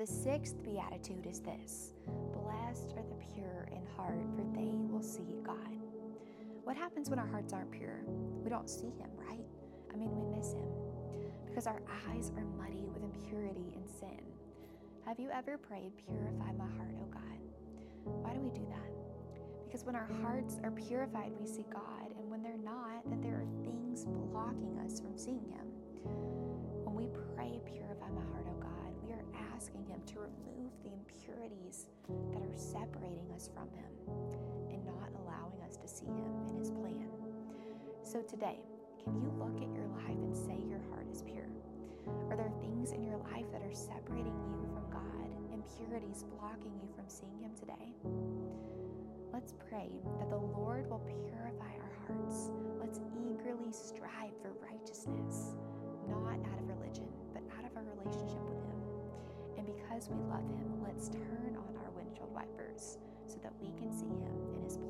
The sixth beatitude is this: blessed are the pure in heart, for they will see God. What happens when our hearts aren't pure? We don't see him, right? We miss him because our eyes are muddy with impurity and sin. Have you ever prayed, purify my heart, oh God? Why do we do that? Because when our hearts are purified, we see God, and when they're not, then there are things blocking us from seeing him. When we pray, purify my heart, oh God, we are asking him to remove the impurities that are separating us from him and not allowing us to see him in his plan. So today, can you look at your life and say your heart is pure? Are there things in your life that are separating you from God, impurities blocking you from seeing him today? Let's pray that the Lord will purify our hearts. Let's eagerly strive for righteousness, not out of religion, but out of our relationship with him. And because we love him, let's turn on our windshield wipers so that we can see him in his